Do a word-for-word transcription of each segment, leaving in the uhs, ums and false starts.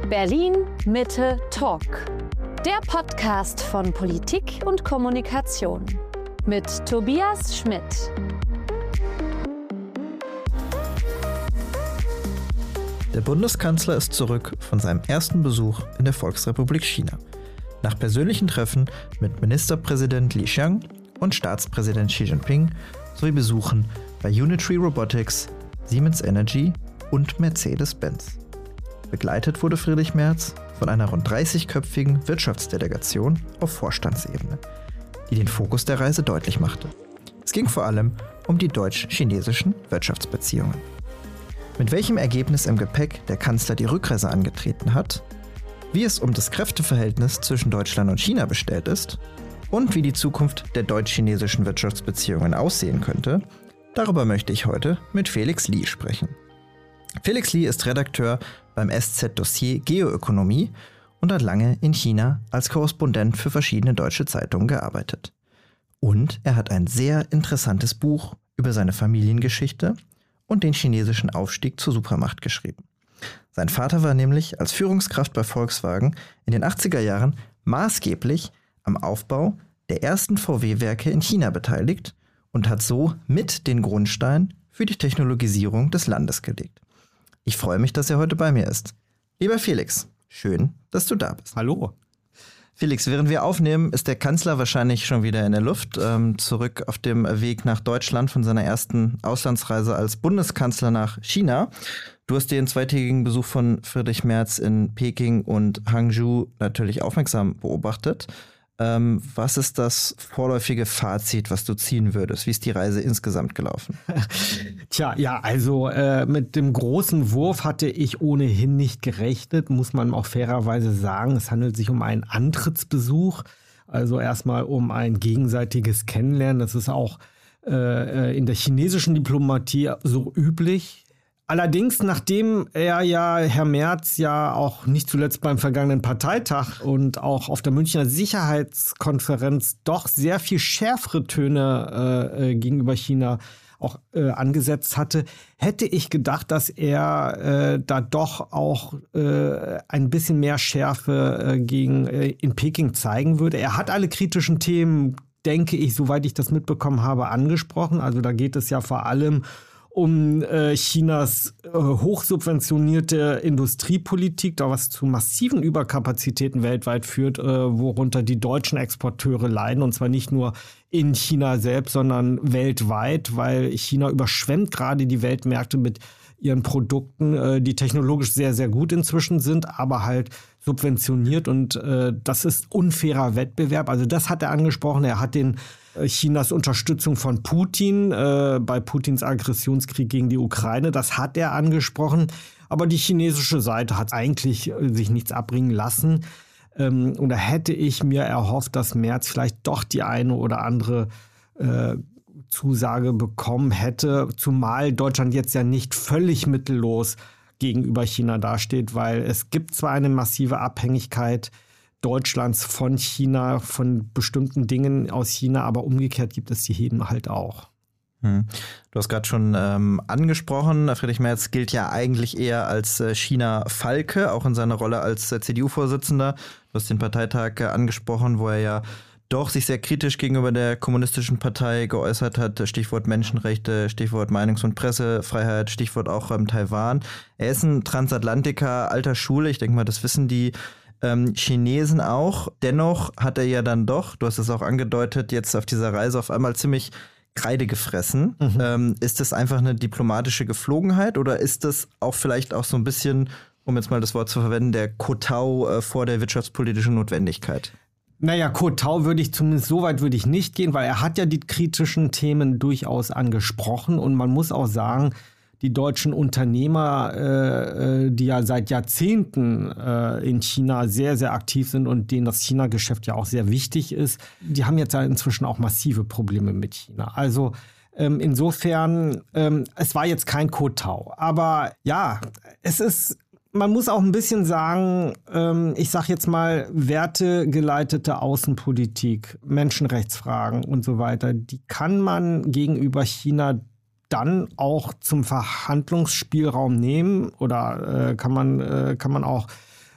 Berlin Mitte Talk. Der Podcast von Politik und Kommunikation mit Tobias Schmidt. Der Bundeskanzler ist zurück von seinem ersten Besuch in der Volksrepublik China. Nach persönlichen Treffen mit Ministerpräsident Li Qiang und Staatspräsident Xi Jinping sowie Besuchen bei Unitree Robotics, Siemens Energy und Mercedes-Benz. Begleitet wurde Friedrich Merz von einer rund dreißigköpfigen Wirtschaftsdelegation auf Vorstandsebene, die den Fokus der Reise deutlich machte. Es ging vor allem um die deutsch-chinesischen Wirtschaftsbeziehungen. Mit welchem Ergebnis im Gepäck der Kanzler die Rückreise angetreten hat, wie es um das Kräfteverhältnis zwischen Deutschland und China bestellt ist und wie die Zukunft der deutsch-chinesischen Wirtschaftsbeziehungen aussehen könnte, darüber möchte ich heute mit Felix Li sprechen. Felix Li ist Redakteur beim S Z-Dossier Geoökonomie und hat lange in China als Korrespondent für verschiedene deutsche Zeitungen gearbeitet. Und er hat ein sehr interessantes Buch über seine Familiengeschichte und den chinesischen Aufstieg zur Supermacht geschrieben. Sein Vater war nämlich als Führungskraft bei Volkswagen in den achtziger Jahren maßgeblich am Aufbau der ersten V W-Werke in China beteiligt und hat so mit den Grundstein für die Technologisierung des Landes gelegt. Ich freue mich, dass er heute bei mir ist. Lieber Felix, schön, dass du da bist. Hallo. Felix, während wir aufnehmen, ist der Kanzler wahrscheinlich schon wieder in der Luft, ähm, zurück auf dem Weg nach Deutschland von seiner ersten Auslandsreise als Bundeskanzler nach China. Du hast den zweitägigen Besuch von Friedrich Merz in Peking und Hangzhou natürlich aufmerksam beobachtet. Ähm, was ist das vorläufige Fazit, was du ziehen würdest? Wie ist die Reise insgesamt gelaufen? Tja, ja, also äh, mit dem großen Wurf hatte ich ohnehin nicht gerechnet, muss man auch fairerweise sagen. Es handelt sich um einen Antrittsbesuch, also erstmal um ein gegenseitiges Kennenlernen. Das ist auch äh, in der chinesischen Diplomatie so üblich. Allerdings, nachdem er ja, Herr Merz, ja auch nicht zuletzt beim vergangenen Parteitag und auch auf der Münchner Sicherheitskonferenz doch sehr viel schärfere Töne äh, gegenüber China auch äh, angesetzt hatte, hätte ich gedacht, dass er äh, da doch auch äh, ein bisschen mehr Schärfe äh, gegen äh, in Peking zeigen würde. Er hat alle kritischen Themen, denke ich, soweit ich das mitbekommen habe, angesprochen. Also da geht es ja vor allem um äh, Chinas äh, hochsubventionierte Industriepolitik, da was zu massiven Überkapazitäten weltweit führt, äh, worunter die deutschen Exporteure leiden. Und zwar nicht nur in China selbst, sondern weltweit, weil China überschwemmt gerade die Weltmärkte mit ihren Produkten, äh, die technologisch sehr, sehr gut inzwischen sind, aber halt subventioniert. Und äh, das ist unfairer Wettbewerb. Also das hat er angesprochen. Er hat den Chinas Unterstützung von Putin äh, bei Putins Aggressionskrieg gegen die Ukraine, das hat er angesprochen. Aber die chinesische Seite hat eigentlich äh, sich nichts abbringen lassen. Ähm, und da hätte ich mir erhofft, dass Merz vielleicht doch die eine oder andere äh, Zusage bekommen hätte. Zumal Deutschland jetzt ja nicht völlig mittellos gegenüber China dasteht, weil es gibt zwar eine massive Abhängigkeit Deutschlands von China, von bestimmten Dingen aus China, aber umgekehrt gibt es die Hebel halt auch. Hm. Du hast gerade schon ähm, angesprochen, Friedrich Merz gilt ja eigentlich eher als äh, China-Falke, auch in seiner Rolle als äh, C D U-Vorsitzender. Du hast den Parteitag äh, angesprochen, wo er ja doch sich sehr kritisch gegenüber der kommunistischen Partei geäußert hat. Stichwort Menschenrechte, Stichwort Meinungs- und Pressefreiheit, Stichwort auch ähm, Taiwan. Er ist ein Transatlantiker alter Schule, ich denke mal, das wissen die Ähm, Chinesen auch. Dennoch hat er ja dann doch, du hast es auch angedeutet, jetzt auf dieser Reise auf einmal ziemlich Kreide gefressen. Mhm. Ähm, ist das einfach eine diplomatische Geflogenheit oder ist das auch vielleicht auch so ein bisschen, um jetzt mal das Wort zu verwenden, der Kotau äh, vor der wirtschaftspolitischen Notwendigkeit? Naja, Kotau würde ich zumindest so weit würde ich nicht gehen, weil er hat ja die kritischen Themen durchaus angesprochen und man muss auch sagen, die deutschen Unternehmer, äh, die ja seit Jahrzehnten äh, in China sehr, sehr aktiv sind und denen das China-Geschäft ja auch sehr wichtig ist, die haben jetzt ja inzwischen auch massive Probleme mit China. Also ähm, insofern, ähm, es war jetzt kein Kotau. Aber ja, es ist, man muss auch ein bisschen sagen, ähm, ich sag jetzt mal, wertegeleitete Außenpolitik, Menschenrechtsfragen und so weiter, die kann man gegenüber China dann auch zum Verhandlungsspielraum nehmen oder äh, kann man, äh, kann man auch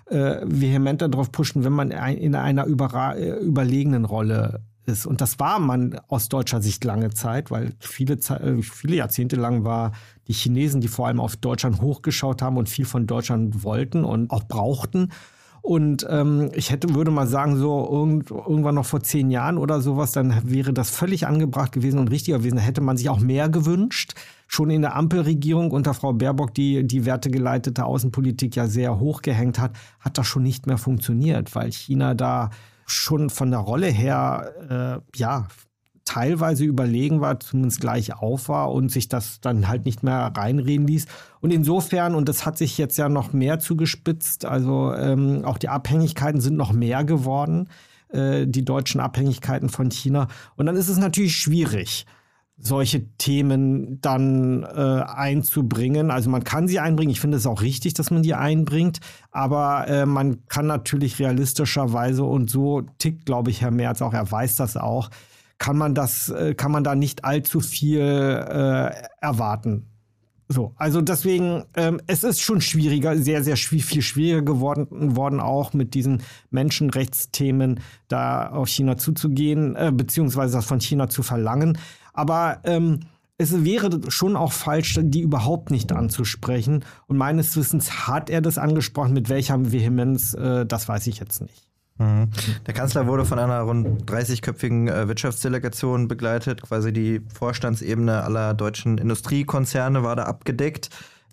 äh, vehementer darauf pushen, wenn man ein, in einer überra- überlegenen Rolle ist. Und das war man aus deutscher Sicht lange Zeit, weil viele, viele Jahrzehnte lang war die Chinesen, die vor allem auf Deutschland hochgeschaut haben und viel von Deutschland wollten und auch brauchten. Und ähm, ich hätte, würde mal sagen, so irgend, irgendwann noch vor zehn Jahren oder sowas, dann wäre das völlig angebracht gewesen und richtiger gewesen. Da hätte man sich auch mehr gewünscht. Schon in der Ampelregierung unter Frau Baerbock, die die wertegeleitete Außenpolitik ja sehr hochgehängt hat, hat das schon nicht mehr funktioniert, weil China da schon von der Rolle her, äh, ja, teilweise überlegen war, zumindest gleich auf war und sich das dann halt nicht mehr reinreden ließ. Und insofern, und das hat sich jetzt ja noch mehr zugespitzt, also ähm, auch die Abhängigkeiten sind noch mehr geworden, äh, die deutschen Abhängigkeiten von China. Und dann ist es natürlich schwierig, solche Themen dann äh, einzubringen. Also man kann sie einbringen. Ich finde es auch richtig, dass man die einbringt. Aber äh, man kann natürlich realistischerweise, und so tickt, glaube ich, Herr Merz auch, er weiß das auch, kann man das, äh, kann man da nicht allzu viel äh, erwarten. So, also deswegen, ähm, es ist schon schwieriger, sehr, sehr schw- viel schwieriger geworden, worden, auch mit diesen Menschenrechtsthemen da auf China zuzugehen, äh, beziehungsweise das von China zu verlangen. Aber ähm, es wäre schon auch falsch, die überhaupt nicht anzusprechen. Und meines Wissens hat er das angesprochen. Mit welcher Vehemenz, äh, das weiß ich jetzt nicht. Mhm. Der Kanzler wurde von einer rund dreißigköpfigen äh, Wirtschaftsdelegation begleitet. Quasi die Vorstandsebene aller deutschen Industriekonzerne war da abgedeckt.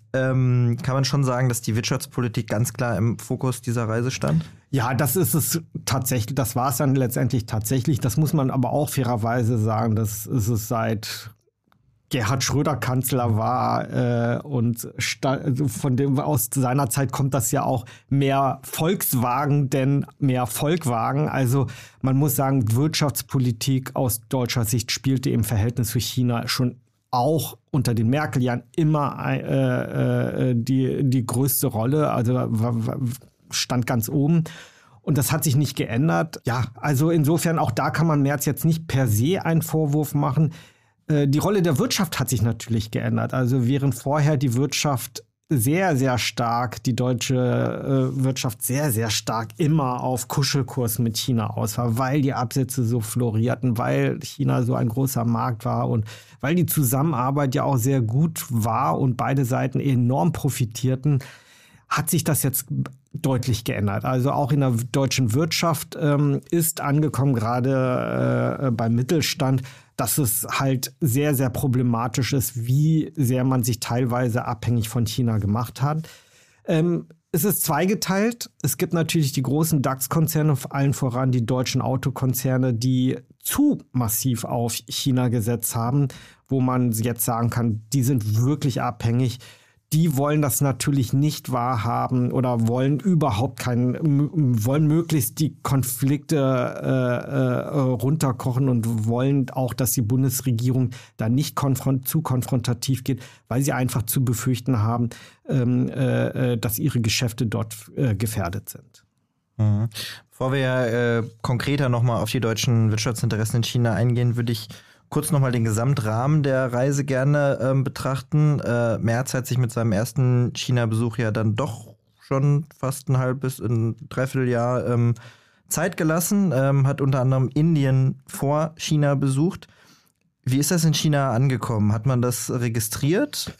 Ähm, kann man schon sagen, dass die Wirtschaftspolitik ganz klar im Fokus dieser Reise stand? Ja, das ist es tatsächlich. Das war es dann letztendlich tatsächlich. Das muss man aber auch fairerweise sagen. Das ist es seit Gerhard Schröder Kanzler war äh, und sta- von dem aus seiner Zeit kommt das ja auch mehr Volkswagen denn mehr Volkwagen. Also man muss sagen, Wirtschaftspolitik aus deutscher Sicht spielte im Verhältnis zu China schon auch unter den Merkel-Jahren immer äh, äh, die, die größte Rolle, also stand ganz oben. Und das hat sich nicht geändert. Ja, also insofern auch da kann man Merz jetzt nicht per se einen Vorwurf machen. Äh, die Rolle der Wirtschaft hat sich natürlich geändert. Also während vorher die Wirtschaft sehr, sehr stark, die deutsche äh, Wirtschaft sehr, sehr stark immer auf Kuschelkurs mit China aus war, weil die Absätze so florierten, weil China so ein großer Markt war und weil die Zusammenarbeit ja auch sehr gut war und beide Seiten enorm profitierten, hat sich das jetzt deutlich geändert. Also auch in der deutschen Wirtschaft ähm, ist angekommen, gerade äh, beim Mittelstand, dass es halt sehr, sehr problematisch ist, wie sehr man sich teilweise abhängig von China gemacht hat. Ähm, es ist zweigeteilt. Es gibt natürlich die großen DAX-Konzerne, allen voran die deutschen Autokonzerne, die zu massiv auf China gesetzt haben, wo man jetzt sagen kann, die sind wirklich abhängig. Die wollen das natürlich nicht wahrhaben oder wollen überhaupt keinen, wollen möglichst die Konflikte äh, äh, runterkochen und wollen auch, dass die Bundesregierung da nicht konfront- zu konfrontativ geht, weil sie einfach zu befürchten haben, ähm, äh, dass ihre Geschäfte dort äh, gefährdet sind. Mhm. Bevor wir äh, konkreter nochmal auf die deutschen Wirtschaftsinteressen in China eingehen, würde ich kurz nochmal den Gesamtrahmen der Reise gerne ähm, betrachten. Äh, Merz hat sich mit seinem ersten China-Besuch ja dann doch schon fast ein halbes, ein Dreivierteljahr ähm, Zeit gelassen, ähm, hat unter anderem Indien vor China besucht. Wie ist das in China angekommen? Hat man das registriert?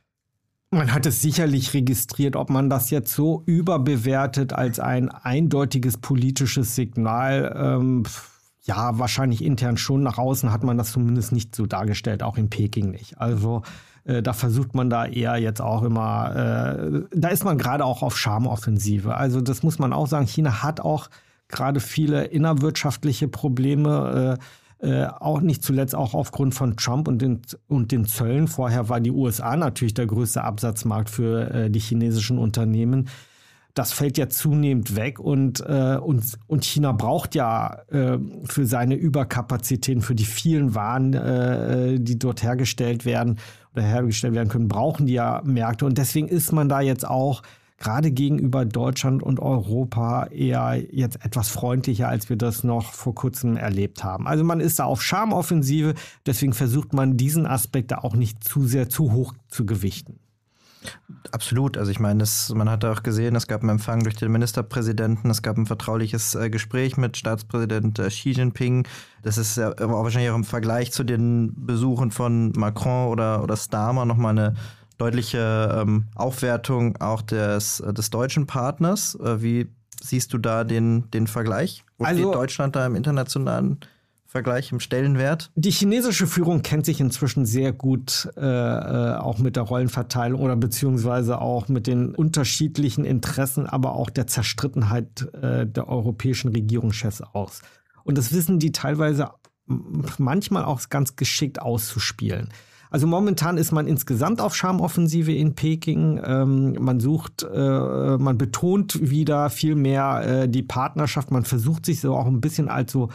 Man hat es sicherlich registriert. Ob man das jetzt so überbewertet als ein eindeutiges politisches Signal, ähm, ja, wahrscheinlich intern schon. Nach außen hat man das zumindest nicht so dargestellt, auch in Peking nicht. Also äh, da versucht man da eher jetzt auch immer, äh, da ist man gerade auch auf Charmoffensive. Also das muss man auch sagen, China hat auch gerade viele innerwirtschaftliche Probleme, äh, äh, auch nicht zuletzt auch aufgrund von Trump und den, und den Zöllen. Vorher war die U S A natürlich der größte Absatzmarkt für äh, die chinesischen Unternehmen. Das fällt ja zunehmend weg und, äh, und, und China braucht ja äh, für seine Überkapazitäten, für die vielen Waren, äh, die dort hergestellt werden oder hergestellt werden können, brauchen die ja Märkte. Und deswegen ist man da jetzt auch gerade gegenüber Deutschland und Europa eher jetzt etwas freundlicher, als wir das noch vor kurzem erlebt haben. Also man ist da auf Charmoffensive, deswegen versucht man diesen Aspekt da auch nicht zu sehr zu hoch zu gewichten. Absolut. Also ich meine, das, man hat auch gesehen, es gab einen Empfang durch den Ministerpräsidenten, es gab ein vertrauliches äh, Gespräch mit Staatspräsident äh, Xi Jinping. Das ist ja auch wahrscheinlich auch im Vergleich zu den Besuchen von Macron oder, oder Starmer nochmal eine deutliche ähm, Aufwertung auch des, des deutschen Partners. Äh, wie siehst du da den, den Vergleich? Wo also, steht Deutschland da im internationalen Vergleich, im Stellenwert? Die chinesische Führung kennt sich inzwischen sehr gut äh, auch mit der Rollenverteilung oder beziehungsweise auch mit den unterschiedlichen Interessen, aber auch der Zerstrittenheit äh, der europäischen Regierungschefs aus. Und das wissen die teilweise manchmal auch ganz geschickt auszuspielen. Also momentan ist man insgesamt auf Charmoffensive in Peking. Ähm, man sucht, äh, man betont wieder viel mehr äh, die Partnerschaft. Man versucht sich so auch ein bisschen als so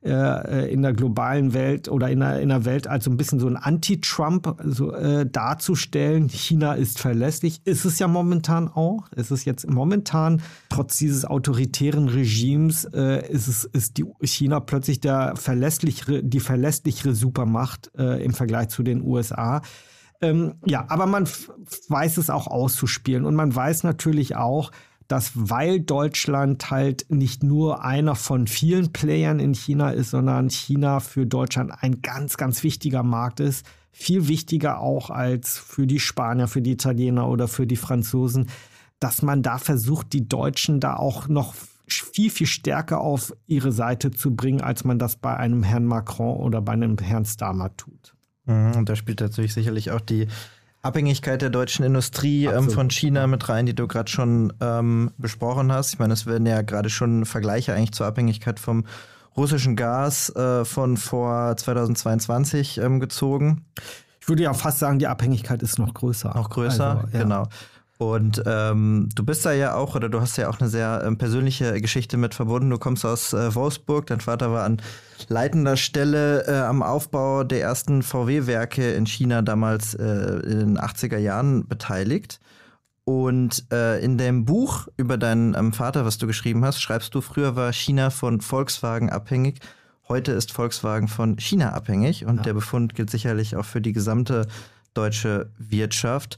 äh, in der globalen Welt oder in der, in der Welt als so ein bisschen so ein Anti-Trump so, äh, darzustellen. China ist verlässlich. Ist es ja momentan auch. Ist es jetzt momentan, trotz dieses autoritären Regimes, äh, ist es, ist die China plötzlich der verlässlichere, die verlässlichere Supermacht äh, im Vergleich zu den U S A. Ähm, ja, aber man f- weiß es auch auszuspielen. Und man weiß natürlich auch, dass, weil Deutschland halt nicht nur einer von vielen Playern in China ist, sondern China für Deutschland ein ganz, ganz wichtiger Markt ist, viel wichtiger auch als für die Spanier, für die Italiener oder für die Franzosen, dass man da versucht, die Deutschen da auch noch viel, viel stärker auf ihre Seite zu bringen, als man das bei einem Herrn Macron oder bei einem Herrn Starmer tut. Und da spielt natürlich sicherlich auch die Abhängigkeit der deutschen Industrie ähm, von China mit rein, die du gerade schon ähm, besprochen hast. Ich meine, es werden ja gerade schon Vergleiche eigentlich zur Abhängigkeit vom russischen Gas äh, von vor zweitausendzweiundzwanzig ähm, gezogen. Ich würde ja fast sagen, die Abhängigkeit ist noch größer. Noch größer, also, ja. Genau. Und ähm, du bist da ja auch, oder du hast ja auch eine sehr ähm, persönliche Geschichte mit verbunden. Du kommst aus äh, Wolfsburg, dein Vater war an leitender Stelle äh, am Aufbau der ersten V W-Werke in China damals äh, in den achtziger Jahren beteiligt. Und äh, in dem Buch über deinen ähm, Vater, was du geschrieben hast, schreibst du, früher war China von Volkswagen abhängig, heute ist Volkswagen von China abhängig. Und ja. Der Befund gilt sicherlich auch für die gesamte deutsche Wirtschaft.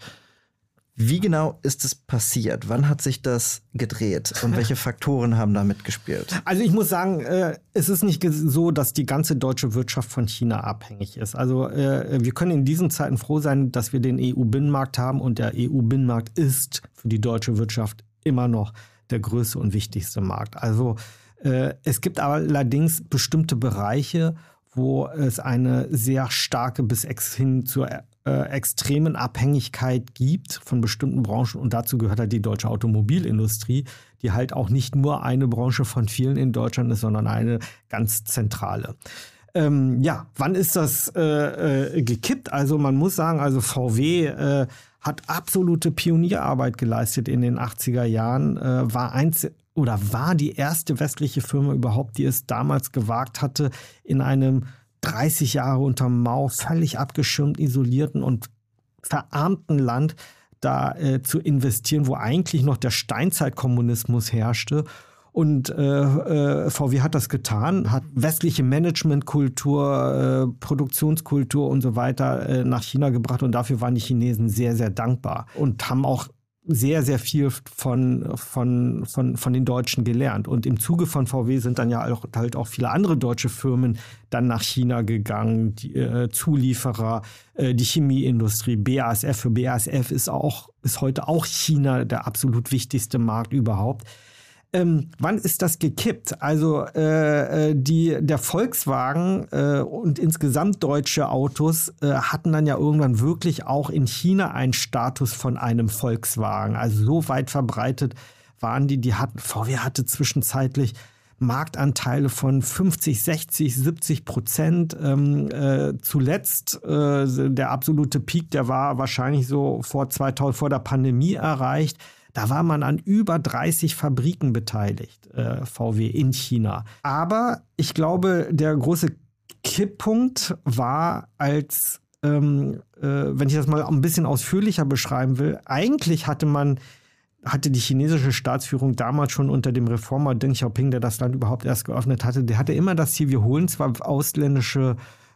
Wie genau ist es passiert? Wann hat sich das gedreht? Und welche Faktoren haben da mitgespielt? Also ich muss sagen, äh, es ist nicht so, dass die ganze deutsche Wirtschaft von China abhängig ist. Also äh, wir können in diesen Zeiten froh sein, dass wir den E U-Binnenmarkt haben. Und der E U-Binnenmarkt ist für die deutsche Wirtschaft immer noch der größte und wichtigste Markt. Also äh, es gibt allerdings bestimmte Bereiche, wo es eine sehr starke bis ex hin zur äh, extremen Abhängigkeit gibt von bestimmten Branchen. Und dazu gehört halt die deutsche Automobilindustrie, die halt auch nicht nur eine Branche von vielen in Deutschland ist, sondern eine ganz zentrale. Ähm, ja, wann ist das äh, äh, gekippt? Also man muss sagen, also V W äh, hat absolute Pionierarbeit geleistet in den achtziger Jahren, äh, war eins oder war die erste westliche Firma überhaupt, die es damals gewagt hatte, in einem dreißig Jahre unterm Mao völlig abgeschirmt, isolierten und verarmten Land da äh, zu investieren, wo eigentlich noch der Steinzeitkommunismus herrschte. Und äh, äh, V W hat das getan, hat westliche Managementkultur, äh, Produktionskultur und so weiter äh, nach China gebracht. Und dafür waren die Chinesen sehr, sehr dankbar und haben auch sehr, sehr viel von, von, von, von den Deutschen gelernt. Und im Zuge von V W sind dann ja auch, halt auch viele andere deutsche Firmen dann nach China gegangen, die äh, Zulieferer, äh, die Chemieindustrie, B A S F. Für B A S F ist, auch, ist heute auch China der absolut wichtigste Markt überhaupt. Ähm, wann ist das gekippt? Also äh, die, der Volkswagen äh, und insgesamt deutsche Autos äh, hatten dann ja irgendwann wirklich auch in China einen Status von einem Volkswagen. Also so weit verbreitet waren die. Die hatten, V W hatte zwischenzeitlich Marktanteile von fünfzig, sechzig, siebzig Prozent. Ähm, äh, zuletzt äh, der absolute Peak, der war wahrscheinlich so vor zweitausend, vor der Pandemie erreicht. Da war man an über dreißig Fabriken beteiligt, äh, V W in China. Aber ich glaube, der große Kipppunkt war, als, ähm, äh, wenn ich das mal ein bisschen ausführlicher beschreiben will, eigentlich hatte man, hatte die chinesische Staatsführung damals schon unter dem Reformer Deng Xiaoping, der das Land überhaupt erst geöffnet hatte, der hatte immer das Ziel, wir holen zwar ausländische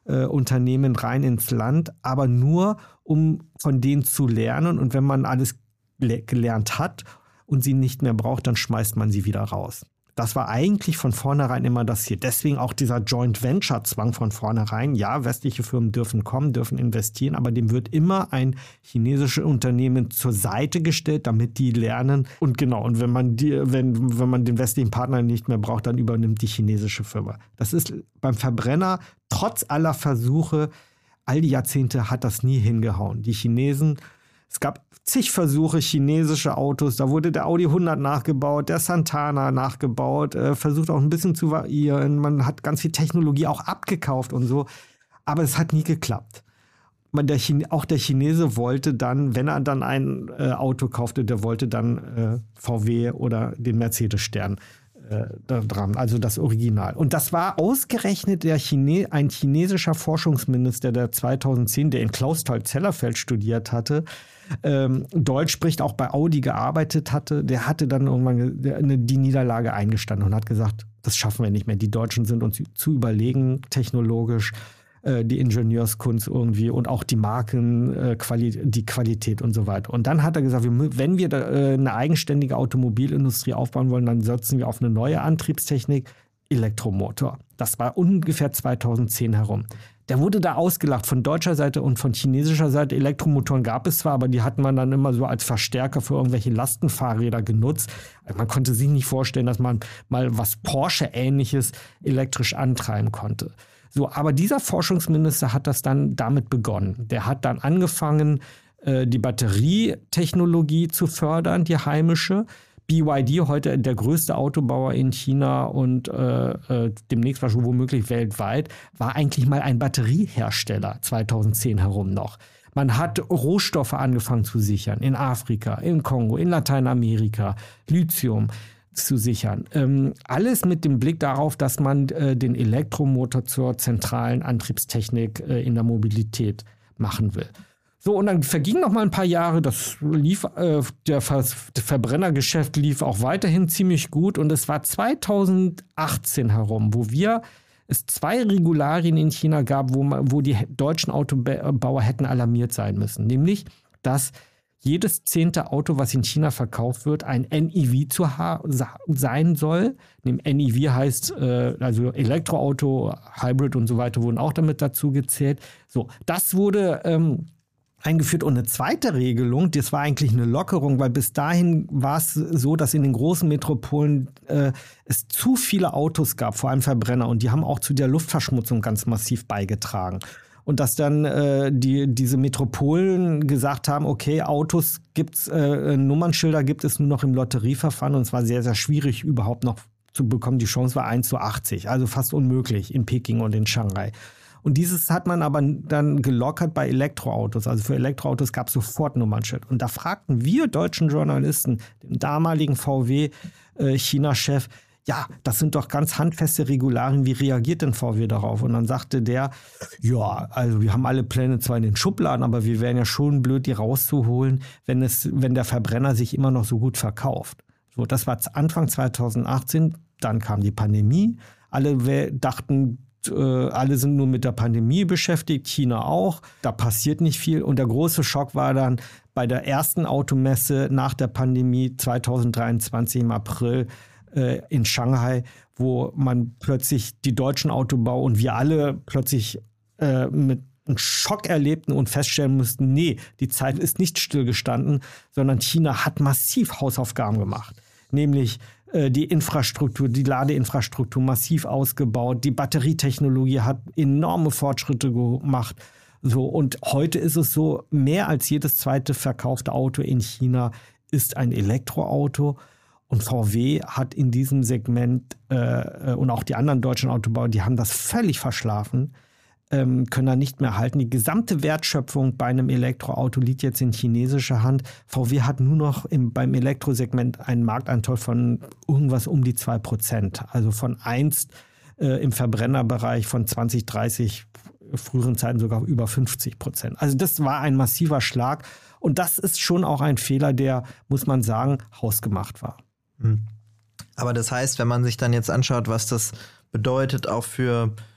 äh, Unternehmen rein ins Land, aber nur, um von denen zu lernen. Und wenn man alles le- gelernt hat und sie nicht mehr braucht, dann schmeißt man sie wieder raus. Das war eigentlich von vornherein immer das Ziel. Deswegen auch dieser Joint-Venture-Zwang von vornherein. Ja, westliche Firmen dürfen kommen, dürfen investieren, aber dem wird immer ein chinesisches Unternehmen zur Seite gestellt, damit die lernen. Und genau, und wenn man die, wenn, wenn man den westlichen Partner nicht mehr braucht, dann übernimmt die chinesische Firma. Das ist beim Verbrenner, trotz aller Versuche, all die Jahrzehnte hat das nie hingehauen. Die Chinesen, es gab zig Versuche, chinesische Autos, da wurde der Audi hundert nachgebaut, der Santana nachgebaut, äh, versucht auch ein bisschen zu variieren, man hat ganz viel Technologie auch abgekauft und so, aber es hat nie geklappt. Man, der Chine, auch der Chinese wollte dann, wenn er dann ein äh, Auto kaufte, der wollte dann äh, V W oder den Mercedes-Stern äh, da dran, also das Original. Und das war ausgerechnet der Chine, ein chinesischer Forschungsminister, der zweitausendzehn, der in Clausthal-Zellerfeld studiert hatte, Ähm, Deutsch spricht, auch bei Audi gearbeitet hatte, der hatte dann irgendwann eine, die Niederlage eingestanden und hat gesagt, das schaffen wir nicht mehr. Die Deutschen sind uns zu überlegen technologisch, äh, die Ingenieurskunst irgendwie und auch die Marken, äh, Quali- die Qualität und so weiter. Und dann hat er gesagt, wir, wenn wir da, äh, eine eigenständige Automobilindustrie aufbauen wollen, dann setzen wir auf eine neue Antriebstechnik, Elektromotor. Das war ungefähr zweitausendzehn herum. Der wurde da ausgelacht von deutscher Seite und von chinesischer Seite. Elektromotoren gab es zwar, aber die hat man dann immer so als Verstärker für irgendwelche Lastenfahrräder genutzt. Also man konnte sich nicht vorstellen, dass man mal was Porsche-ähnliches elektrisch antreiben konnte. So, aber dieser Forschungsminister hat das dann damit begonnen. Der hat dann angefangen, die Batterietechnologie zu fördern, die heimische. B Y D, heute der größte Autobauer in China und äh, äh, demnächst womöglich weltweit, war eigentlich mal ein Batteriehersteller zweitausendzehn herum noch. Man hat Rohstoffe angefangen zu sichern in Afrika, in Kongo, in Lateinamerika, Lithium zu sichern. Ähm, alles mit dem Blick darauf, dass man äh, den Elektromotor zur zentralen Antriebstechnik äh, in der Mobilität machen will. So, und dann vergingen noch mal ein paar Jahre, das lief, äh, der Ver- Verbrennergeschäft lief auch weiterhin ziemlich gut und es war zweitausendachtzehn herum, wo wir es zwei Regularien in China gab, wo, man, wo die deutschen Autobauer hätten alarmiert sein müssen. Nämlich, dass jedes zehnte Auto, was in China verkauft wird, ein N E V zu ha- sein soll. Dem N E V heißt, äh, also Elektroauto, Hybrid und so weiter wurden auch damit dazu gezählt. So, das wurde ähm, eingeführt. Und eine zweite Regelung, das war eigentlich eine Lockerung, weil bis dahin war es so, dass in den großen Metropolen äh, es zu viele Autos gab, vor allem Verbrenner, und die haben auch zu der Luftverschmutzung ganz massiv beigetragen. Und dass dann äh, die, diese Metropolen gesagt haben, okay, Autos gibt's, äh, Nummernschilder gibt es nur noch im Lotterieverfahren, und es war sehr, sehr schwierig überhaupt noch zu bekommen. Die Chance war eins zu achtzig, also fast unmöglich in Peking und in Shanghai. Und dieses hat man aber dann gelockert bei Elektroautos. Also für Elektroautos gab es sofort Nummernschild. Und da fragten wir deutschen Journalisten, den damaligen V W-China-Chef, ja, das sind doch ganz handfeste Regularien, wie reagiert denn V W darauf? Und dann sagte der, ja, also wir haben alle Pläne zwar in den Schubladen, aber wir wären ja schon blöd, die rauszuholen, wenn es, wenn der Verbrenner sich immer noch so gut verkauft. So, das war Anfang zweitausendachtzehn, dann kam die Pandemie. Alle dachten, alle sind nur mit der Pandemie beschäftigt, China auch. Da passiert nicht viel. Und der große Schock war dann bei der ersten Automesse nach der Pandemie zweitausenddreiundzwanzig im April äh, in Shanghai, wo man plötzlich die deutschen Autobauer und wir alle plötzlich äh, mit einem Schock erlebten und feststellen mussten, nee, die Zeit ist nicht stillgestanden, sondern China hat massiv Hausaufgaben gemacht. Nämlich die Infrastruktur, die Ladeinfrastruktur massiv ausgebaut. Die Batterietechnologie hat enorme Fortschritte gemacht. So, und heute ist es so, mehr als jedes zweite verkaufte Auto in China ist ein Elektroauto. Und V W hat in diesem Segment äh, und auch die anderen deutschen Autobauer, die haben das völlig verschlafen, ähm, können da nicht mehr halten. Die gesamte Wertschöpfung bei einem Elektroauto liegt jetzt in chinesischer Hand. V W hat nur noch im, beim Elektrosegment einen Marktanteil von irgendwas um die zwei Prozent. Also von einst äh, im Verbrennerbereich von zwanzig, dreißig, früheren Zeiten sogar über fünfzig Prozent. Also das war ein massiver Schlag. Und das ist schon auch ein Fehler, der, muss man sagen, hausgemacht war. Aber das heißt, wenn man sich dann jetzt anschaut, was das bedeutet auch für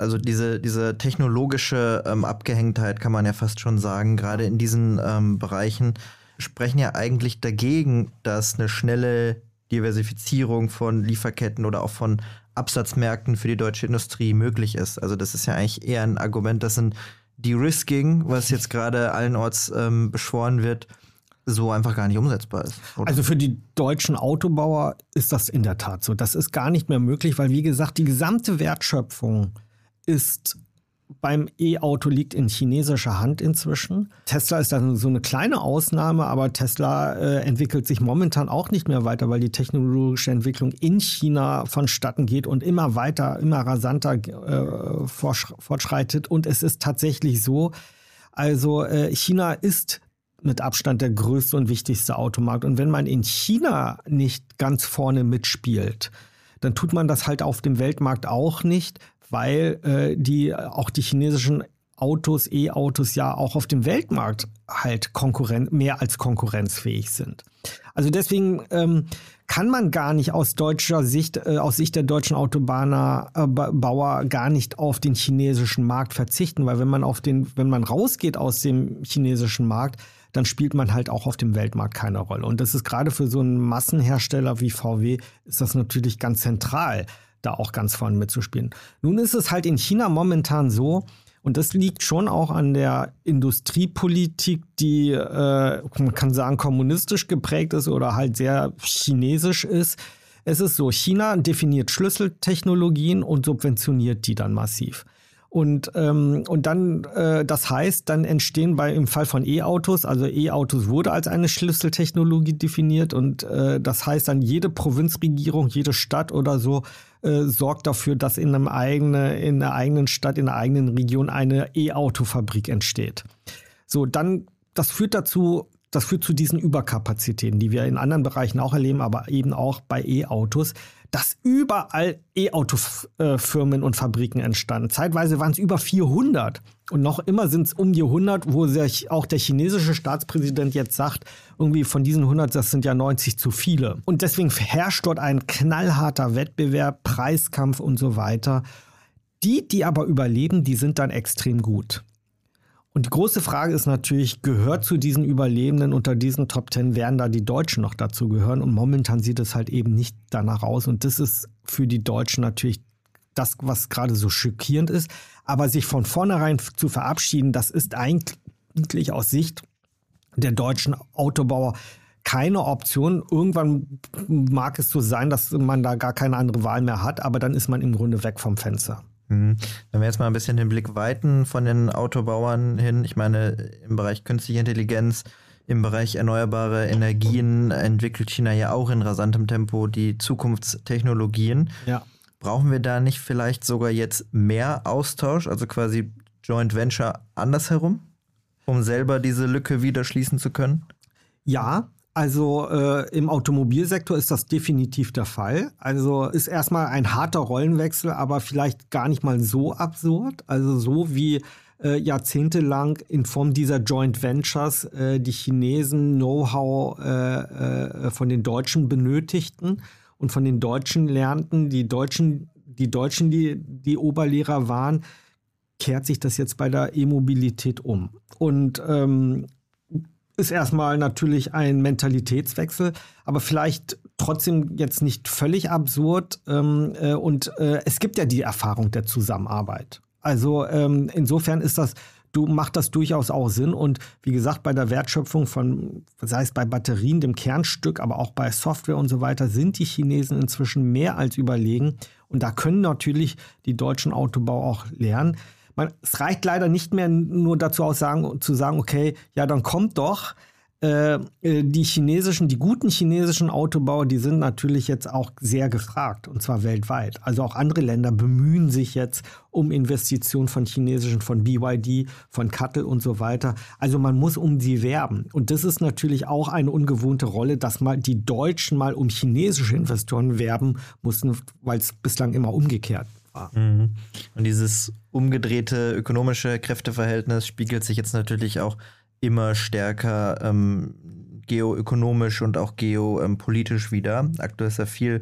also diese, diese technologische ähm, Abgehängtheit, kann man ja fast schon sagen, gerade in diesen ähm, Bereichen, sprechen ja eigentlich dagegen, dass eine schnelle Diversifizierung von Lieferketten oder auch von Absatzmärkten für die deutsche Industrie möglich ist. Also das ist ja eigentlich eher ein Argument, dass ein De-Risking, was jetzt gerade allenorts ähm, beschworen wird, so einfach gar nicht umsetzbar ist. Oder? Also für die deutschen Autobauer ist das in der Tat so. Das ist gar nicht mehr möglich, weil wie gesagt, die gesamte Wertschöpfung ist beim E-Auto liegt in chinesischer Hand inzwischen. Tesla ist dann so eine kleine Ausnahme, aber Tesla äh, entwickelt sich momentan auch nicht mehr weiter, weil die technologische Entwicklung in China vonstatten geht und immer weiter, immer rasanter äh, forsch- fortschreitet. Und es ist tatsächlich so, also äh, China ist mit Abstand der größte und wichtigste Automarkt. Und wenn man in China nicht ganz vorne mitspielt, dann tut man das halt auf dem Weltmarkt auch nicht, weil äh, die auch die chinesischen Autos, E-Autos ja auch auf dem Weltmarkt halt konkurrent, mehr als konkurrenzfähig sind. Also deswegen ähm, kann man gar nicht aus deutscher Sicht, äh, aus Sicht der deutschen Autobahner, äh, Bauer gar nicht auf den chinesischen Markt verzichten, weil wenn man auf den, wenn man rausgeht aus dem chinesischen Markt, dann spielt man halt auch auf dem Weltmarkt keine Rolle. Und das ist gerade für so einen Massenhersteller wie V W ist das natürlich ganz zentral, da auch ganz vorne mitzuspielen. Nun ist es halt in China momentan so, und das liegt schon auch an der Industriepolitik, die, äh, man kann sagen, kommunistisch geprägt ist oder halt sehr chinesisch ist. Es ist so, China definiert Schlüsseltechnologien und subventioniert die dann massiv. Und, ähm, und dann, äh, das heißt, dann entstehen bei im Fall von E-Autos, also E-Autos wurde als eine Schlüsseltechnologie definiert und äh, das heißt dann jede Provinzregierung, jede Stadt oder so äh, sorgt dafür, dass in einem eigene, in einer eigenen Stadt, in einer eigenen Region eine E-Auto-Fabrik entsteht. So, dann, das führt dazu, das führt zu diesen Überkapazitäten, die wir in anderen Bereichen auch erleben, aber eben auch bei E-Autos, dass überall E-Auto-Firmen und Fabriken entstanden. Zeitweise waren es über vierhundert. Und noch immer sind es um die hundert, wo sich auch der chinesische Staatspräsident jetzt sagt, irgendwie von diesen hundert, das sind ja neunzig zu viele. Und deswegen herrscht dort ein knallharter Wettbewerb, Preiskampf und so weiter. Die, die aber überleben, die sind dann extrem gut. Und die große Frage ist natürlich, gehört zu diesen Überlebenden unter diesen Top Ten, werden da die Deutschen noch dazu gehören? Und momentan sieht es halt eben nicht danach aus. Und das ist für die Deutschen natürlich das, was gerade so schockierend ist. Aber sich von vornherein zu verabschieden, das ist eigentlich aus Sicht der deutschen Autobauer keine Option. Irgendwann mag es so sein, dass man da gar keine andere Wahl mehr hat, aber dann ist man im Grunde weg vom Fenster. Wenn wir jetzt mal ein bisschen den Blick weiten von den Autobauern hin, ich meine, im Bereich künstliche Intelligenz, im Bereich erneuerbare Energien entwickelt China ja auch in rasantem Tempo die Zukunftstechnologien. Ja. Brauchen wir da nicht vielleicht sogar jetzt mehr Austausch, also quasi Joint Venture andersherum, um selber diese Lücke wieder schließen zu können? Ja. Also äh, im Automobilsektor ist das definitiv der Fall. Also ist erstmal ein harter Rollenwechsel, aber vielleicht gar nicht mal so absurd. Also so wie äh, jahrzehntelang in Form dieser Joint Ventures äh, die Chinesen Know-how äh, äh, von den Deutschen benötigten und von den Deutschen lernten, die Deutschen, die Deutschen, die, die Oberlehrer waren, kehrt sich das jetzt bei der E-Mobilität um. Und ähm, ist erstmal natürlich ein Mentalitätswechsel, aber vielleicht trotzdem jetzt nicht völlig absurd. Ähm, äh, und äh, es gibt ja die Erfahrung der Zusammenarbeit. Also ähm, insofern ist das, du macht das durchaus auch Sinn. Und wie gesagt, bei der Wertschöpfung von, sei es bei Batterien, dem Kernstück, aber auch bei Software und so weiter, sind die Chinesen inzwischen mehr als überlegen. Und da können natürlich die deutschen Autobauer auch lernen. Man, es reicht leider nicht mehr nur dazu aus, sagen, zu sagen, okay, ja, dann kommt doch. Äh, die chinesischen, die guten chinesischen Autobauer, die sind natürlich jetzt auch sehr gefragt, und zwar weltweit. Also auch andere Länder bemühen sich jetzt um Investitionen von chinesischen, von B Y D, von C A T L und so weiter. Also man muss um sie werben. Und das ist natürlich auch eine ungewohnte Rolle, dass mal die Deutschen mal um chinesische Investoren werben mussten, weil es bislang immer umgekehrt war. Mhm. Und dieses umgedrehte ökonomische Kräfteverhältnis spiegelt sich jetzt natürlich auch immer stärker ähm, geoökonomisch und auch geopolitisch wieder. Aktuell ist ja viel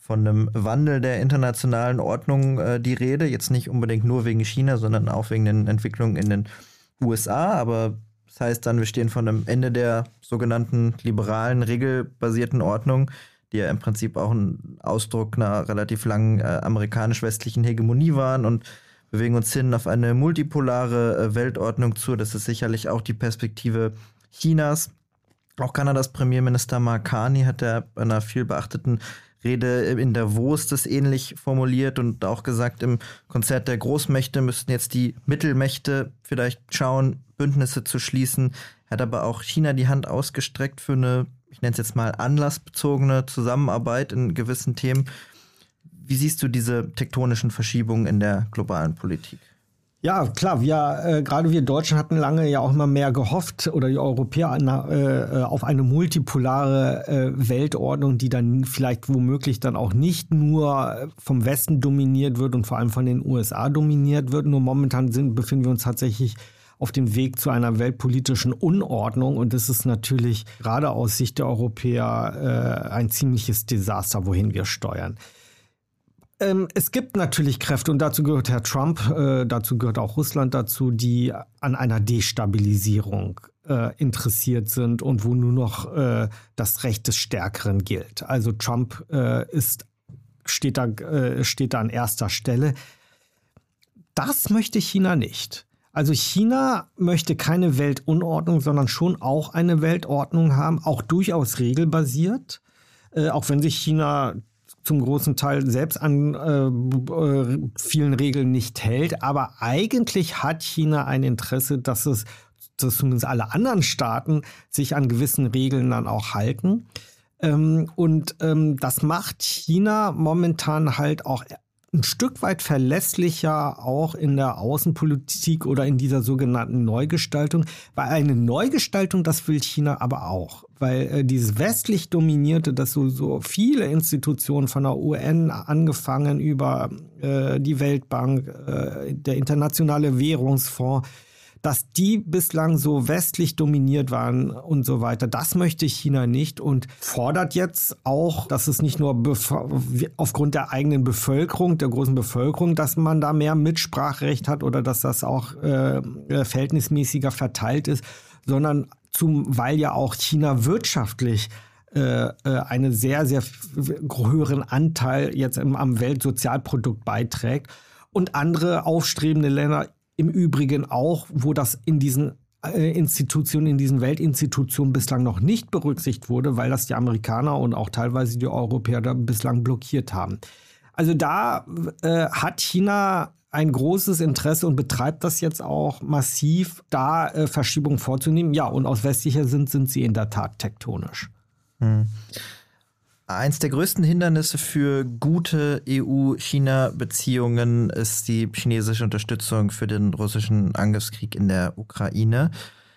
von einem Wandel der internationalen Ordnung äh, die Rede. Jetzt nicht unbedingt nur wegen China, sondern auch wegen den Entwicklungen in den U S A. Aber das heißt dann, wir stehen vor einem Ende der sogenannten liberalen, regelbasierten Ordnung, die ja im Prinzip auch ein Ausdruck einer relativ langen äh, amerikanisch-westlichen Hegemonie waren, und bewegen uns hin auf eine multipolare äh, Weltordnung zu. Das ist sicherlich auch die Perspektive Chinas. Auch Kanadas Premierminister Mark Carney hat ja bei einer viel beachteten Rede in Davos das ähnlich formuliert und auch gesagt, im Konzert der Großmächte müssten jetzt die Mittelmächte vielleicht schauen, Bündnisse zu schließen. Er hat aber auch China die Hand ausgestreckt für eine, ich nenne es jetzt mal, anlassbezogene Zusammenarbeit in gewissen Themen. Wie siehst du diese tektonischen Verschiebungen in der globalen Politik? Ja, klar, wir, äh, gerade wir Deutschen hatten lange ja auch immer mehr gehofft, oder die Europäer, na, äh, auf eine multipolare äh, Weltordnung, die dann vielleicht womöglich dann auch nicht nur vom Westen dominiert wird und vor allem von den U S A dominiert wird. Nur momentan sind, befinden wir uns tatsächlich auf dem Weg zu einer weltpolitischen Unordnung, und das ist natürlich gerade aus Sicht der Europäer äh, ein ziemliches Desaster, wohin wir steuern. Ähm, es gibt natürlich Kräfte, und dazu gehört Herr Trump, äh, dazu gehört auch Russland dazu, die an einer Destabilisierung äh, interessiert sind und wo nur noch äh, das Recht des Stärkeren gilt. Also Trump äh, ist, steht da, äh, steht da an erster Stelle. Das möchte China nicht. Also China möchte keine Weltunordnung, sondern schon auch eine Weltordnung haben, auch durchaus regelbasiert, äh, auch wenn sich China zum großen Teil selbst an äh, äh, vielen Regeln nicht hält. Aber eigentlich hat China ein Interesse, dass es, dass zumindest alle anderen Staaten sich an gewissen Regeln dann auch halten. Ähm, und ähm, das macht China momentan halt auch ein Stück weit verlässlicher, auch in der Außenpolitik oder in dieser sogenannten Neugestaltung. Weil eine Neugestaltung, das will China aber auch. Weil äh, dieses westlich dominierte, dass so, so viele Institutionen von der U N angefangen über äh, die Weltbank, äh, der Internationale Währungsfonds, dass die bislang so westlich dominiert waren und so weiter. Das möchte China nicht und fordert jetzt auch, dass es nicht nur bef- aufgrund der eigenen Bevölkerung, der großen Bevölkerung, dass man da mehr Mitspracherecht hat oder dass das auch äh, verhältnismäßiger verteilt ist, sondern zum, weil ja auch China wirtschaftlich äh, einen sehr, sehr höheren Anteil jetzt im, am Weltsozialprodukt beiträgt und andere aufstrebende Länder im Übrigen auch, wo das in diesen äh, Institutionen, in diesen Weltinstitutionen bislang noch nicht berücksichtigt wurde, weil das die Amerikaner und auch teilweise die Europäer da bislang blockiert haben. Also da äh, hat China ein großes Interesse und betreibt das jetzt auch massiv, da äh, Verschiebungen vorzunehmen. Ja, und aus westlicher Sicht sind sie in der Tat tektonisch. Hm. Eins der größten Hindernisse für gute E U-China-Beziehungen ist die chinesische Unterstützung für den russischen Angriffskrieg in der Ukraine.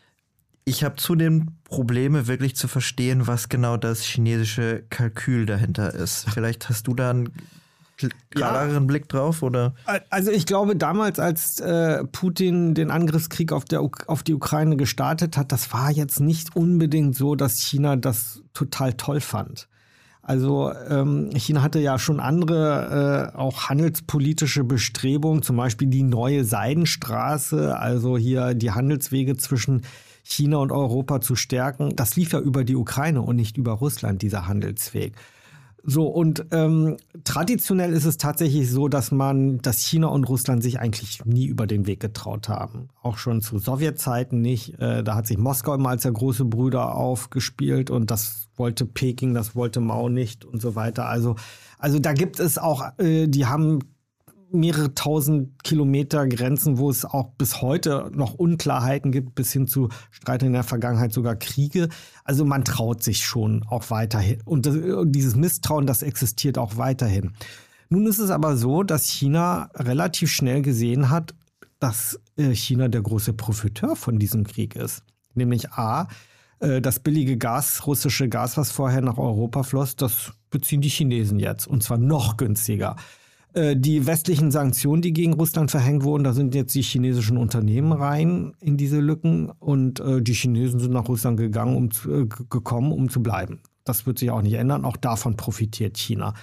Ich habe zudem Probleme, wirklich zu verstehen, was genau das chinesische Kalkül dahinter ist. Vielleicht hast du da einen klareren ja. Blick drauf, oder? Also ich glaube, damals, als äh, Putin den Angriffskrieg auf, der, auf die Ukraine gestartet hat, das war jetzt nicht unbedingt so, dass China das total toll fand. Also ähm, China hatte ja schon andere, äh, auch handelspolitische Bestrebungen, zum Beispiel die neue Seidenstraße, also hier die Handelswege zwischen China und Europa zu stärken. Das lief ja über die Ukraine und nicht über Russland, dieser Handelsweg. So, und ähm, traditionell ist es tatsächlich so, dass man, dass China und Russland sich eigentlich nie über den Weg getraut haben. Auch schon zu Sowjetzeiten nicht. Äh, da hat sich Moskau immer als der große Bruder aufgespielt und das wollte Peking, das wollte Mao nicht und so weiter. Also, also da gibt es auch, äh, die haben mehrere tausend Kilometer Grenzen, wo es auch bis heute noch Unklarheiten gibt, bis hin zu Streit in der Vergangenheit, sogar Kriege. Also man traut sich schon auch weiterhin. Und, das, und dieses Misstrauen, das existiert auch weiterhin. Nun ist es aber so, dass China relativ schnell gesehen hat, dass äh, China der große Profiteur von diesem Krieg ist. Nämlich A, äh, das billige Gas, russische Gas, was vorher nach Europa floss, das beziehen die Chinesen jetzt. Und zwar noch günstiger. Die westlichen Sanktionen, die gegen Russland verhängt wurden, da sind jetzt die chinesischen Unternehmen rein in diese Lücken und äh, die Chinesen sind nach Russland gegangen, um zu, äh, gekommen, um zu bleiben. Das wird sich auch nicht ändern. Auch davon profitiert China.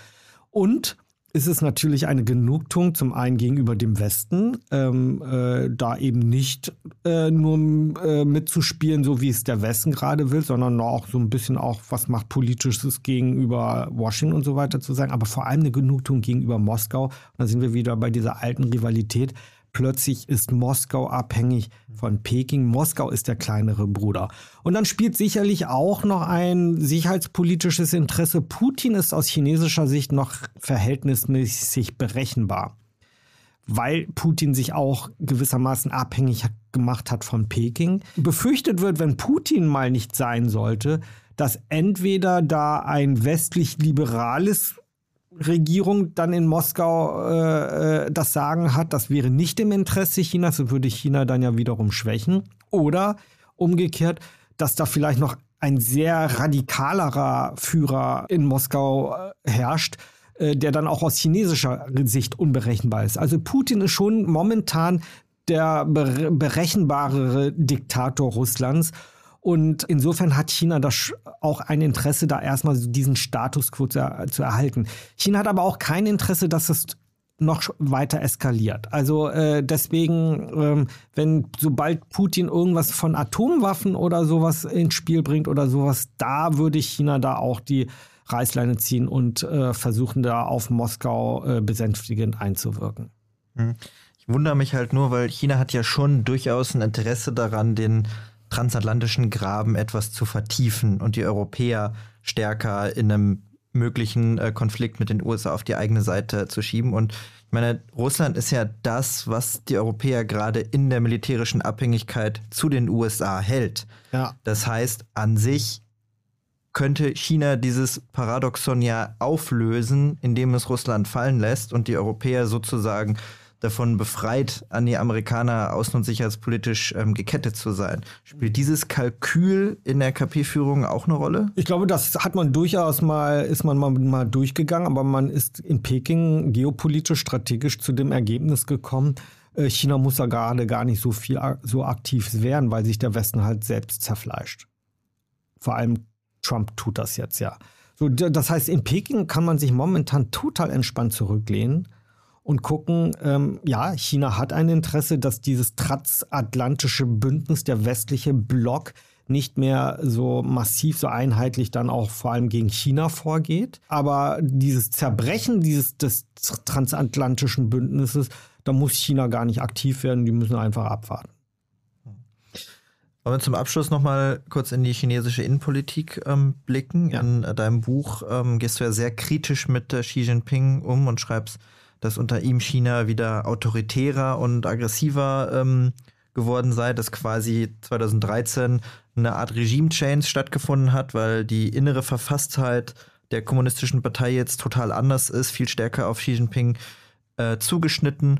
Und es ist natürlich eine Genugtuung zum einen gegenüber dem Westen, ähm, äh, da eben nicht äh, nur äh, mitzuspielen, so wie es der Westen gerade will, sondern auch so ein bisschen auch was macht Politisches gegenüber Washington und so weiter zu sagen, aber vor allem eine Genugtuung gegenüber Moskau. Und da sind wir wieder bei dieser alten Rivalität. Plötzlich ist Moskau abhängig von Peking. Moskau ist der kleinere Bruder. Und dann spielt sicherlich auch noch ein sicherheitspolitisches Interesse. Putin ist aus chinesischer Sicht noch verhältnismäßig berechenbar, weil Putin sich auch gewissermaßen abhängig gemacht hat von Peking. Befürchtet wird, wenn Putin mal nicht sein sollte, dass entweder da ein westlich-liberales Regierung dann in Moskau äh, das Sagen hat, das wäre nicht im Interesse Chinas, so würde China dann ja wiederum schwächen. Oder umgekehrt, dass da vielleicht noch ein sehr radikalerer Führer in Moskau äh, herrscht, äh, der dann auch aus chinesischer Sicht unberechenbar ist. Also Putin ist schon momentan der be- berechenbarere Diktator Russlands. Und insofern hat China das auch ein Interesse, da erstmal diesen Status quo zu, er, zu erhalten. China hat aber auch kein Interesse, dass es noch weiter eskaliert. Also äh, deswegen, ähm, wenn sobald Putin irgendwas von Atomwaffen oder sowas ins Spiel bringt oder sowas, da würde China da auch die Reißleine ziehen und äh, versuchen, da auf Moskau äh, besänftigend einzuwirken. Ich wundere mich halt nur, weil China hat ja schon durchaus ein Interesse daran, den transatlantischen Graben etwas zu vertiefen und die Europäer stärker in einem möglichen äh, Konflikt mit den U S A auf die eigene Seite zu schieben. Und ich meine, Russland ist ja das, was die Europäer gerade in der militärischen Abhängigkeit zu den U S A hält. Ja. Das heißt, an sich könnte China dieses Paradoxon ja auflösen, indem es Russland fallen lässt und die Europäer sozusagen davon befreit, an die Amerikaner außen- und sicherheitspolitisch ähm, gekettet zu sein. Spielt dieses Kalkül in der K P-Führung auch eine Rolle? Ich glaube, das hat man durchaus mal, ist man mal, mal durchgegangen, aber man ist in Peking geopolitisch, strategisch zu dem Ergebnis gekommen, äh, China muss ja gerade gar nicht so viel so aktiv werden, weil sich der Westen halt selbst zerfleischt. Vor allem Trump tut das jetzt ja. So, das heißt, in Peking kann man sich momentan total entspannt zurücklehnen und gucken, ähm, ja, China hat ein Interesse, dass dieses transatlantische Bündnis, der westliche Block, nicht mehr so massiv, so einheitlich dann auch vor allem gegen China vorgeht. Aber dieses Zerbrechen dieses, des transatlantischen Bündnisses, da muss China gar nicht aktiv werden, die müssen einfach abwarten. Wollen wir zum Abschluss noch mal kurz in die chinesische Innenpolitik ähm, blicken? Ja. In äh, deinem Buch ähm, gehst du ja sehr kritisch mit äh, Xi Jinping um und schreibst, dass unter ihm China wieder autoritärer und aggressiver ähm, geworden sei, dass quasi zwanzig dreizehn eine Art Regime-Change stattgefunden hat, weil die innere Verfasstheit der kommunistischen Partei jetzt total anders ist, viel stärker auf Xi Jinping äh, zugeschnitten.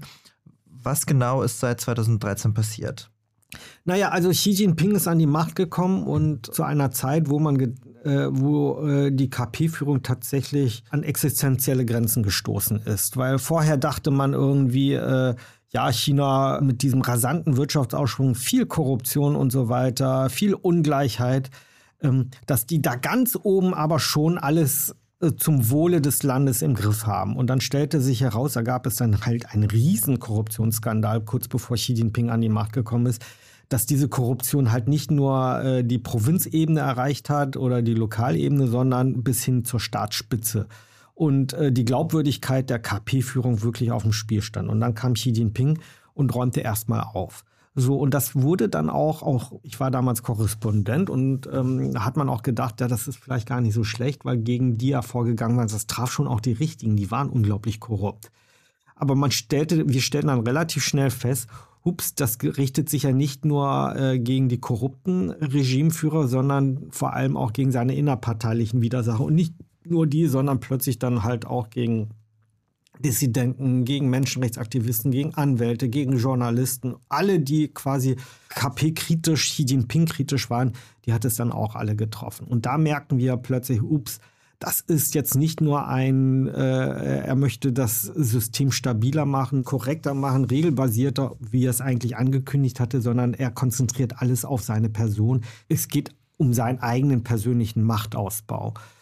Was genau ist seit zwanzig dreizehn passiert? Naja, also Xi Jinping ist an die Macht gekommen und zu einer Zeit, wo man ge- äh, wo äh, die K P-Führung tatsächlich an existenzielle Grenzen gestoßen ist. Weil vorher dachte man irgendwie, äh, ja, China mit diesem rasanten Wirtschaftsaufschwung, viel Korruption und so weiter, viel Ungleichheit, ähm, dass die da ganz oben aber schon alles äh, zum Wohle des Landes im Griff haben. Und dann stellte sich heraus, da gab es dann halt einen riesen Korruptionsskandal, kurz bevor Xi Jinping an die Macht gekommen ist, dass diese Korruption halt nicht nur äh, die Provinzebene erreicht hat oder die Lokalebene, sondern bis hin zur Staatsspitze. Und äh, die Glaubwürdigkeit der K P-Führung wirklich auf dem Spiel stand. Und dann kam Xi Jinping und räumte erstmal auf. So, und das wurde dann auch, auch ich war damals Korrespondent und ähm, da hat man auch gedacht, ja, das ist vielleicht gar nicht so schlecht, weil gegen die er vorgegangen war, das traf schon auch die Richtigen, die waren unglaublich korrupt. Aber man stellte, wir stellten dann relativ schnell fest, ups, das richtet sich ja nicht nur äh, gegen die korrupten Regimeführer, sondern vor allem auch gegen seine innerparteilichen Widersacher. Und nicht nur die, sondern plötzlich dann halt auch gegen Dissidenten, gegen Menschenrechtsaktivisten, gegen Anwälte, gegen Journalisten. Alle, die quasi K P-kritisch, Xi Jinping-kritisch waren, die hat es dann auch alle getroffen. Und da merken wir plötzlich, ups, das ist jetzt nicht nur ein, äh, er möchte das System stabiler machen, korrekter machen, regelbasierter, wie er es eigentlich angekündigt hatte, sondern er konzentriert alles auf seine Person. Es geht um seinen eigenen persönlichen Machtausbau.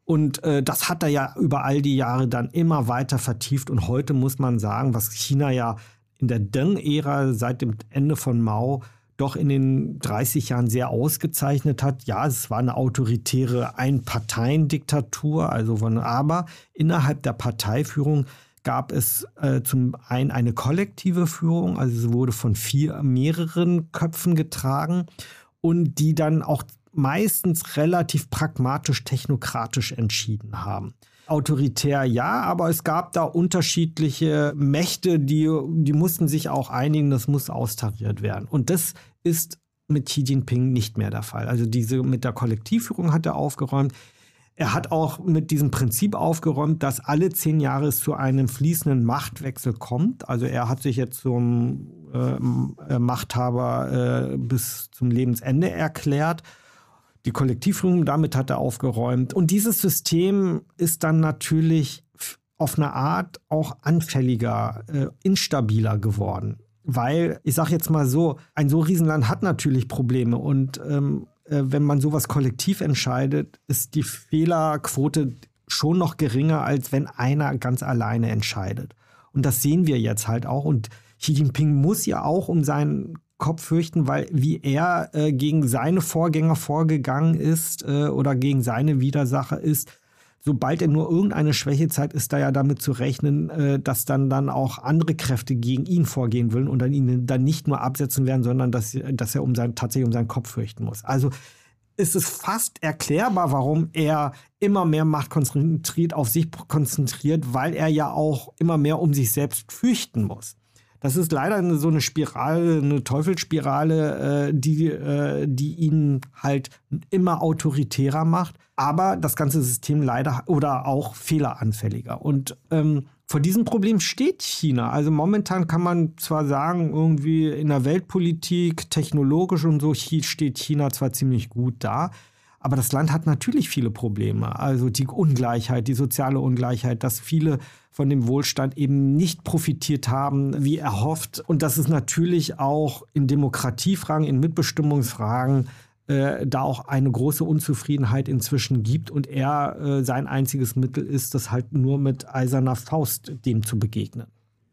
Und äh, das hat er ja über all die Jahre dann immer weiter vertieft. Und heute muss man sagen, was China ja in der Deng-Ära seit dem Ende von Mao doch in den dreißig Jahren sehr ausgezeichnet hat. Ja, es war eine autoritäre Einparteiendiktatur, also von, aber innerhalb der Parteiführung gab es äh, zum einen eine kollektive Führung, also es wurde von vier, mehreren Köpfen getragen und die dann auch meistens relativ pragmatisch, technokratisch entschieden haben. Autoritär ja, aber es gab da unterschiedliche Mächte, die, die mussten sich auch einigen, das muss austariert werden. Und das ist mit Xi Jinping nicht mehr der Fall. Also diese mit der Kollektivführung hat er aufgeräumt. Er hat auch mit diesem Prinzip aufgeräumt, dass alle zehn Jahre es zu einem fließenden Machtwechsel kommt. Also er hat sich jetzt zum äh, Machthaber äh, bis zum Lebensende erklärt. Die Kollektivführung, damit hat er aufgeräumt. Und dieses System ist dann natürlich auf eine Art auch anfälliger, äh, instabiler geworden. Weil, ich sage jetzt mal so, ein so Riesenland hat natürlich Probleme. Und ähm, äh, wenn man sowas kollektiv entscheidet, ist die Fehlerquote schon noch geringer, als wenn einer ganz alleine entscheidet. Und das sehen wir jetzt halt auch. Und Xi Jinping muss ja auch um seinen Kopf fürchten, weil wie er äh, gegen seine Vorgänger vorgegangen ist äh, oder gegen seine Widersacher ist, sobald er nur irgendeine Schwäche zeigt, ist da ja damit zu rechnen, äh, dass dann, dann auch andere Kräfte gegen ihn vorgehen wollen und dann ihn dann nicht nur absetzen werden, sondern dass, dass er um sein, tatsächlich um seinen Kopf fürchten muss. Also ist es fast erklärbar, warum er immer mehr Macht konzentriert, auf sich konzentriert, weil er ja auch immer mehr um sich selbst fürchten muss. Das ist leider eine, so eine Spirale, eine Teufelsspirale, äh, die, äh, die ihn halt immer autoritärer macht, aber das ganze System leider oder auch fehleranfälliger. Und ähm, vor diesem Problem steht China. Also momentan kann man zwar sagen, irgendwie in der Weltpolitik, technologisch und so steht China zwar ziemlich gut da, aber das Land hat natürlich viele Probleme. Also die Ungleichheit, die soziale Ungleichheit, dass viele von dem Wohlstand eben nicht profitiert haben, wie erhofft. Und dass es natürlich auch in Demokratiefragen, in Mitbestimmungsfragen äh, da auch eine große Unzufriedenheit inzwischen gibt. Und er, äh, sein einziges Mittel ist, das halt nur mit eiserner Faust dem zu begegnen.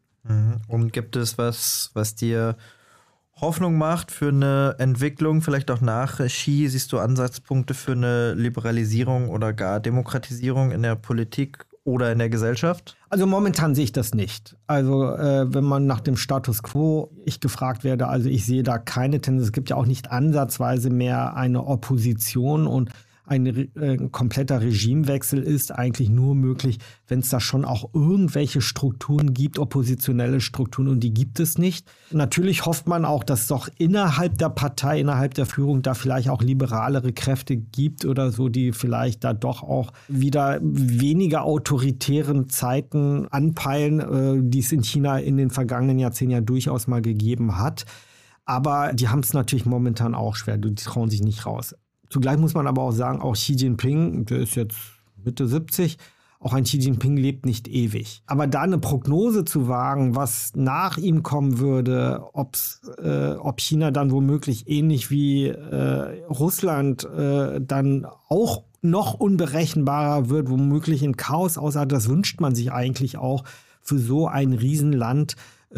Und gibt es was, was dir Hoffnung macht für eine Entwicklung, vielleicht auch nach Xi? Siehst du Ansatzpunkte für eine Liberalisierung oder gar Demokratisierung in der Politik oder in der Gesellschaft? Also momentan sehe ich das nicht. Also äh, wenn man nach dem Status quo ich gefragt werde, also ich sehe da keine Tendenz. Es gibt ja auch nicht ansatzweise mehr eine Opposition und ein äh, kompletter Regimewechsel ist eigentlich nur möglich, wenn es da schon auch irgendwelche Strukturen gibt, oppositionelle Strukturen, und die gibt es nicht. Natürlich hofft man auch, dass es doch innerhalb der Partei, innerhalb der Führung da vielleicht auch liberalere Kräfte gibt oder so, die vielleicht da doch auch wieder weniger autoritären Zeiten anpeilen, äh, die es in China in den vergangenen Jahrzehnten ja durchaus mal gegeben hat. Aber die haben es natürlich momentan auch schwer, die trauen sich nicht raus. Zugleich muss man aber auch sagen, auch Xi Jinping, der ist jetzt Mitte siebzig, auch ein Xi Jinping lebt nicht ewig. Aber da eine Prognose zu wagen, was nach ihm kommen würde, ob's, äh, ob China dann womöglich ähnlich wie äh, Russland äh, dann auch noch unberechenbarer wird, womöglich in Chaos ausartet, das wünscht man sich eigentlich auch für so ein Riesenland,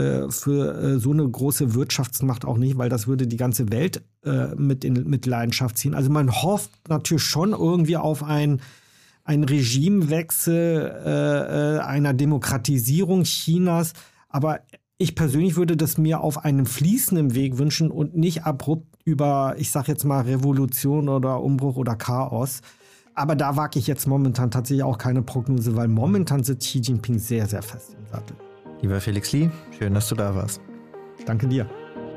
für so eine große Wirtschaftsmacht auch nicht, weil das würde die ganze Welt äh, mit in mit Leidenschaft ziehen. Also man hofft natürlich schon irgendwie auf ein, ein Regimewechsel äh, einer Demokratisierung Chinas, aber ich persönlich würde das mir auf einem fließenden Weg wünschen und nicht abrupt über, ich sag jetzt mal, Revolution oder Umbruch oder Chaos. Aber da wage ich jetzt momentan tatsächlich auch keine Prognose, weil momentan sitzt Xi Jinping sehr, sehr fest im Sattel. Lieber Felix Li, schön, dass du da warst. Danke dir.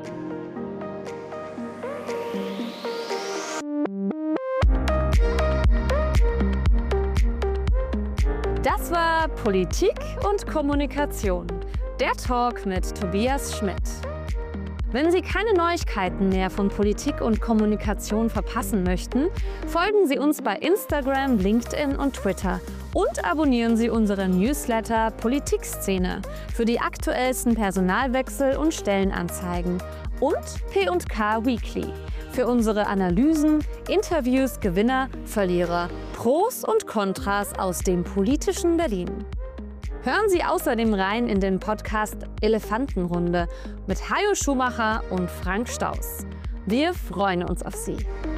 Das war Politik und Kommunikation, der Talk mit Tobias Schmidt. Wenn Sie keine Neuigkeiten mehr von Politik und Kommunikation verpassen möchten, folgen Sie uns bei Instagram, LinkedIn und Twitter und abonnieren Sie unseren Newsletter Politikszene für die aktuellsten Personalwechsel und Stellenanzeigen und P und K Weekly für unsere Analysen, Interviews, Gewinner, Verlierer, Pros und Kontras aus dem politischen Berlin. Hören Sie außerdem rein in den Podcast Elefantenrunde mit Hajo Schumacher und Frank Staus. Wir freuen uns auf Sie.